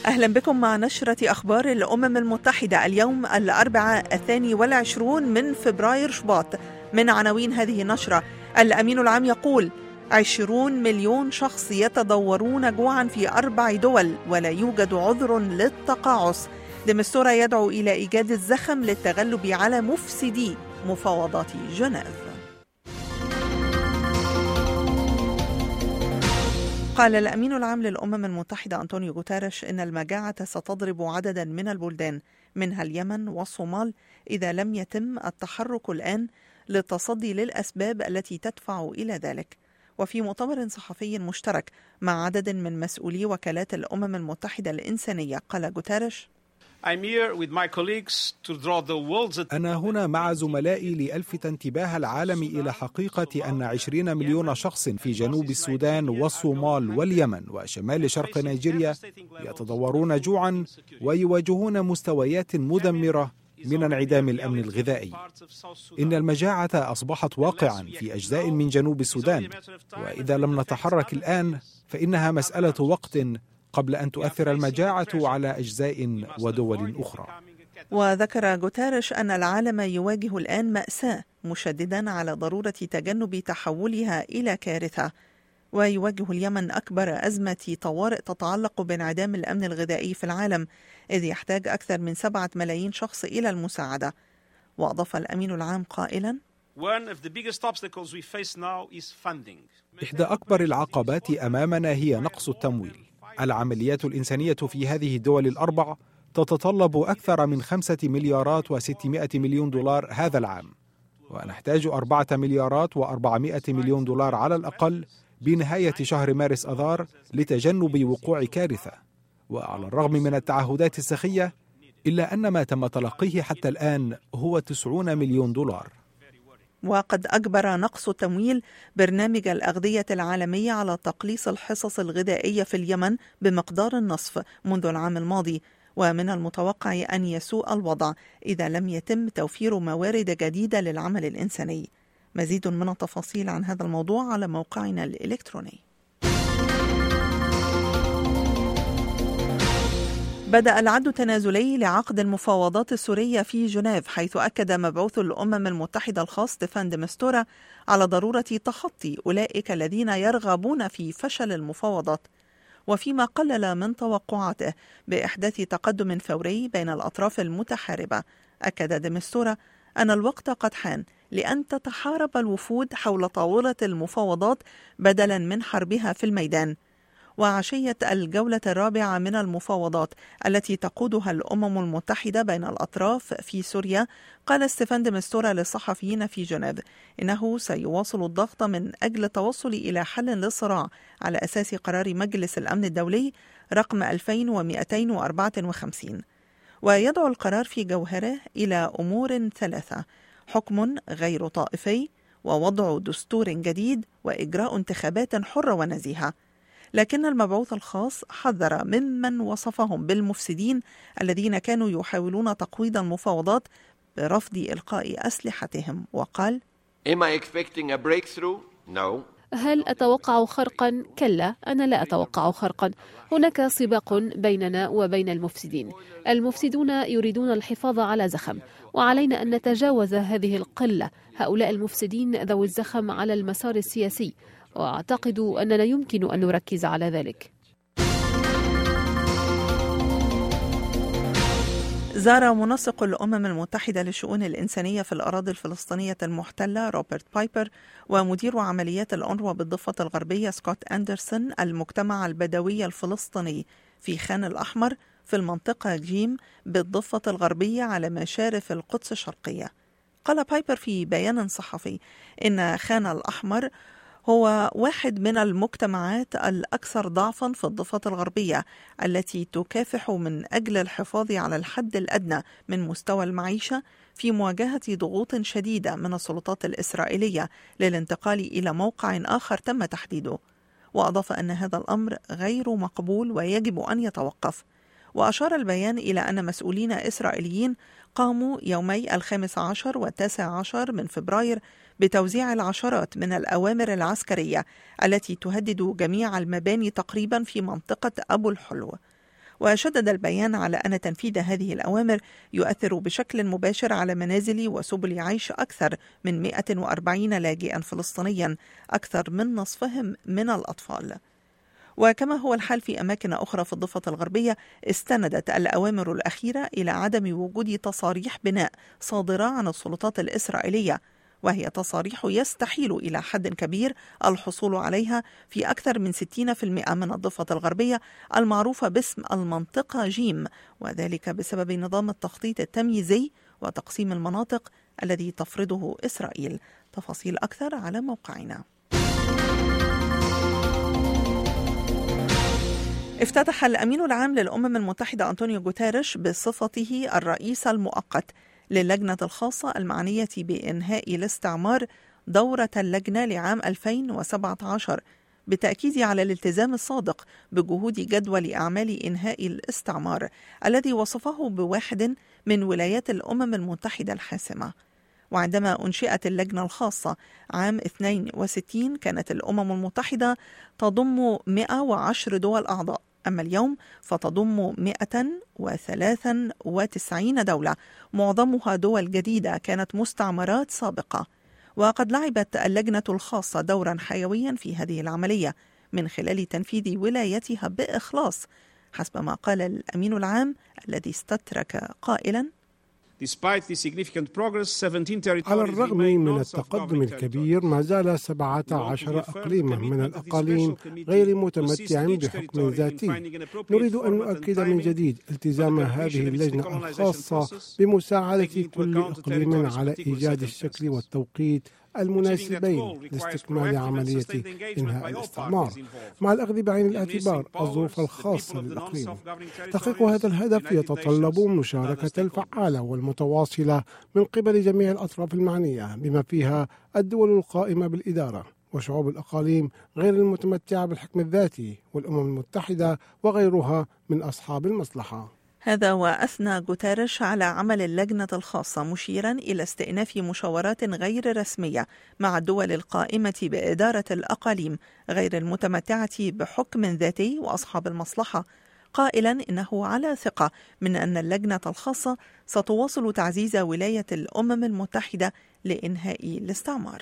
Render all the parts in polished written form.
أهلا بكم مع نشرة أخبار الأمم المتحدة اليوم الأربعاء 22 من فبراير شباط. من عناوين هذه النشرة: الأمين العام يقول 20 مليون شخص يتضورون جوعا في 4 دول ولا يوجد عذر للتقاعس. دي مستورة يدعو إلى إيجاد الزخم للتغلب على مفسدي مفاوضات جنيف. قال الأمين العام للأمم المتحدة أنطونيو غوتيريش إن المجاعة ستضرب عددا من البلدان منها اليمن والصومال إذا لم يتم التحرك الآن للتصدي للأسباب التي تدفع إلى ذلك. وفي مؤتمر صحفي مشترك مع عدد من مسؤولي وكالات الأمم المتحدة الإنسانية قال غوتيريش: أنا هنا مع زملائي لألفت انتباه العالم إلى حقيقة أن 20 مليون شخص في جنوب السودان والصومال واليمن وشمال شرق نيجيريا يتضورون جوعا ويواجهون مستويات مدمرة من انعدام الأمن الغذائي. إن المجاعة أصبحت واقعا في أجزاء من جنوب السودان، وإذا لم نتحرك الآن فإنها مسألة وقت قبل أن تؤثر المجاعة على أجزاء ودول أخرى. وذكر غوتيريش أن العالم يواجه الآن مأساة، مشددا على ضرورة تجنب تحولها إلى كارثة. ويواجه اليمن أكبر أزمة طوارئ تتعلق بانعدام الأمن الغذائي في العالم، إذ يحتاج أكثر من 7 ملايين شخص إلى المساعدة. وأضاف الأمين العام قائلا: إحدى أكبر العقبات أمامنا هي نقص التمويل. العمليات الإنسانية في هذه الدول الأربع تتطلب أكثر من 5 مليارات و600 مليون دولار هذا العام، ونحتاج 4 مليارات و400 مليون دولار على الأقل بنهاية شهر مارس أذار لتجنب وقوع كارثة. وعلى الرغم من التعهدات السخية إلا أن ما تم تلقيه حتى الآن هو 90 مليون دولار. وقد أجبر نقص تمويل برنامج الأغذية العالمية على تقليص الحصص الغذائية في اليمن بمقدار النصف منذ العام الماضي، ومن المتوقع أن يسوء الوضع إذا لم يتم توفير موارد جديدة للعمل الإنساني. مزيد من التفاصيل عن هذا الموضوع على موقعنا الإلكتروني. بدأ العد التنازلي لعقد المفاوضات السورية في جنيف، حيث أكد مبعوث الأمم المتحدة الخاص ستيفان دي مستورة على ضرورة تخطي أولئك الذين يرغبون في فشل المفاوضات. وفيما قلل من توقعاته بإحداث تقدم فوري بين الأطراف المتحاربة، أكد دي مستورة أن الوقت قد حان لأن تتحارب الوفود حول طاولة المفاوضات بدلا من حربها في الميدان. وعشية الجولة الرابعة من المفاوضات التي تقودها الأمم المتحدة بين الأطراف في سوريا، قال ستيفان دي مستورة للصحفيين في جنيف إنه سيواصل الضغط من أجل التوصل إلى حل للصراع على أساس قرار مجلس الأمن الدولي رقم 2254. ويدعو القرار في جوهره إلى أمور 3: حكم غير طائفي، ووضع دستور جديد، وإجراء انتخابات حرة ونزيهة. لكن المبعوث الخاص حذر ممن وصفهم بالمفسدين الذين كانوا يحاولون تقويض المفاوضات برفض إلقاء أسلحتهم، وقال: هل أتوقع خرقا؟ كلا، أنا لا أتوقع خرقا. هناك سباق بيننا وبين المفسدين. المفسدون يريدون الحفاظ على زخم، وعلينا أن نتجاوز هذه القلة. هؤلاء المفسدين ذوي الزخم على المسار السياسي، وأعتقد أننا يمكن أن نركز على ذلك. زار منسق الأمم المتحدة للشؤون الإنسانية في الأراضي الفلسطينية المحتلة روبرت بايبر ومدير عمليات الأونروا بالضفة الغربية سكوت أندرسون المجتمع البدوي الفلسطيني في خان الأحمر في المنطقة جيم بالضفة الغربية على مشارف القدس الشرقية. قال بايبر في بيان صحفي إن خان الأحمر هو واحد من المجتمعات الأكثر ضعفا في الضفة الغربية التي تكافح من أجل الحفاظ على الحد الأدنى من مستوى المعيشة في مواجهة ضغوط شديدة من السلطات الإسرائيلية للانتقال إلى موقع آخر تم تحديده. وأضاف أن هذا الأمر غير مقبول ويجب أن يتوقف. وأشار البيان إلى أن مسؤولين إسرائيليين قاموا يومي 15 و19 من فبراير بتوزيع العشرات من الأوامر العسكرية التي تهدد جميع المباني تقريبا في منطقة أبو الحلو. وشدد البيان على أن تنفيذ هذه الأوامر يؤثر بشكل مباشر على منازل وسبل عيش أكثر من 140 لاجئا فلسطينيا، أكثر من نصفهم من الأطفال. وكما هو الحال في أماكن أخرى في الضفة الغربية، استندت الأوامر الأخيرة إلى عدم وجود تصاريح بناء صادرة عن السلطات الإسرائيلية، وهي تصاريح يستحيل إلى حد كبير الحصول عليها في أكثر من 60% من الضفة الغربية المعروفة باسم المنطقة جيم، وذلك بسبب نظام التخطيط التمييزي وتقسيم المناطق الذي تفرضه إسرائيل. تفاصيل أكثر على موقعنا. افتتح الأمين العام للأمم المتحدة أنطونيو غوتيريش بصفته الرئيس المؤقت للجنة الخاصة المعنية بإنهاء الاستعمار دورة اللجنة لعام 2017، بالتأكيد على الالتزام الصادق بجهود جدول أعمال إنهاء الاستعمار الذي وصفه بواحد من ولايات الأمم المتحدة الحاسمة. وعندما أنشئت اللجنة الخاصة عام 62 كانت الأمم المتحدة تضم 110 دول أعضاء، أما اليوم فتضم 193 دولة، معظمها دول جديدة كانت مستعمرات سابقة. وقد لعبت اللجنة الخاصة دورا حيويا في هذه العملية من خلال تنفيذ ولايتها بإخلاص، حسب ما قال الأمين العام الذي استترك قائلا: على الرغم من التقدم الكبير، ما زال 17 إقليما من الأقاليم غير متمتع بحكم ذاتي. نريد أن نؤكد من جديد التزام هذه اللجنة الخاصة بمساعدة كل إقليم على إيجاد الشكل والتوقيت المناسبين لاستكمال عملية إنهاء الاستعمار، مع الأخذ بعين الاعتبار الظروف الخاصة للإقليم. تحقيق هذا الهدف يتطلب مشاركة الفعالة والمتواصلة من قبل جميع الأطراف المعنية، بما فيها الدول القائمة بالإدارة وشعوب الأقاليم غير المتمتعة بالحكم الذاتي والأمم المتحدة وغيرها من أصحاب المصلحة. هذا وأثنى غوتيريش على عمل اللجنة الخاصة، مشيرا إلى استئناف مشاورات غير رسمية مع الدول القائمة بإدارة الأقاليم غير المتمتعة بحكم ذاتي وأصحاب المصلحة، قائلا إنه على ثقة من أن اللجنة الخاصة ستواصل تعزيز ولاية الأمم المتحدة لإنهاء الاستعمار.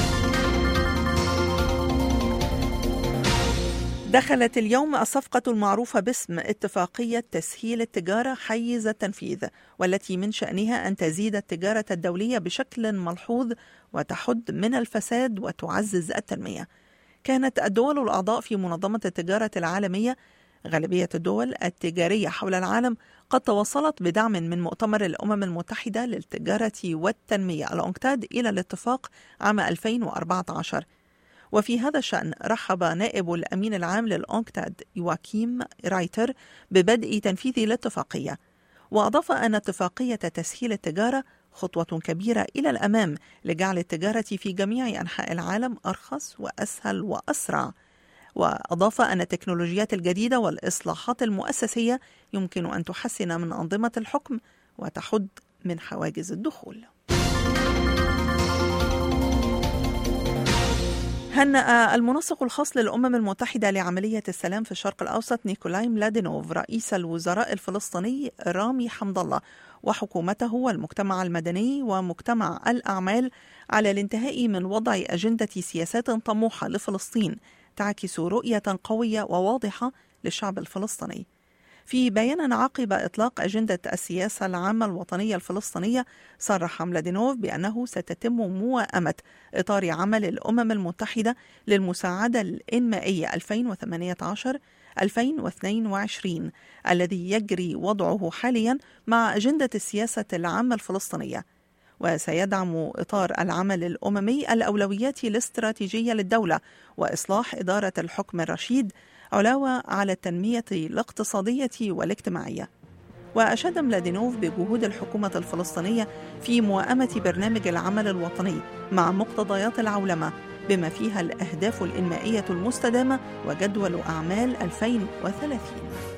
دخلت اليوم الصفقة المعروفة باسم اتفاقية تسهيل التجارة حيز التنفيذ، والتي من شأنها أن تزيد التجارة الدولية بشكل ملحوظ وتحد من الفساد وتعزز التنمية. كانت الدول الأعضاء في منظمة التجارة العالمية، غالبية الدول التجارية حول العالم، قد توصلت بدعم من مؤتمر الأمم المتحدة للتجارة والتنمية الأونكتاد إلى الاتفاق عام 2014. وفي هذا الشأن رحب نائب الأمين العام للأونكتاد يواكيم رايتر ببدء تنفيذ الاتفاقية، وأضاف أن اتفاقية تسهيل التجارة خطوة كبيرة إلى الأمام لجعل التجارة في جميع أنحاء العالم أرخص وأسهل وأسرع. وأضاف أن التكنولوجيات الجديدة والإصلاحات المؤسسية يمكن أن تحسن من أنظمة الحكم وتحد من حواجز الدخول. هنأ المنسق الخاص للأمم المتحدة لعملية السلام في الشرق الأوسط نيكولاي ملادينوف رئيس الوزراء الفلسطيني رامي حمد الله وحكومته والمجتمع المدني ومجتمع الأعمال على الانتهاء من وضع أجندة سياسات طموحة لفلسطين تعكس رؤية قوية وواضحة للشعب الفلسطيني. في بيان عقب إطلاق أجندة السياسة العامة الوطنية الفلسطينية، صرح ملادينوف بأنه ستتم موائمة إطار عمل الأمم المتحدة للمساعدة الإنمائية 2018-2022 الذي يجري وضعه حاليا مع أجندة السياسة العامة الفلسطينية، وسيدعم إطار العمل الأممي الأولويات الاستراتيجية للدولة وإصلاح إدارة الحكم الرشيد علاوة على التنمية الاقتصادية والاجتماعية. وأشاد ملادينوف بجهود الحكومة الفلسطينية في موائمة برنامج العمل الوطني مع مقتضيات العولمة بما فيها الأهداف الإنمائية المستدامة وجدول أعمال 2030.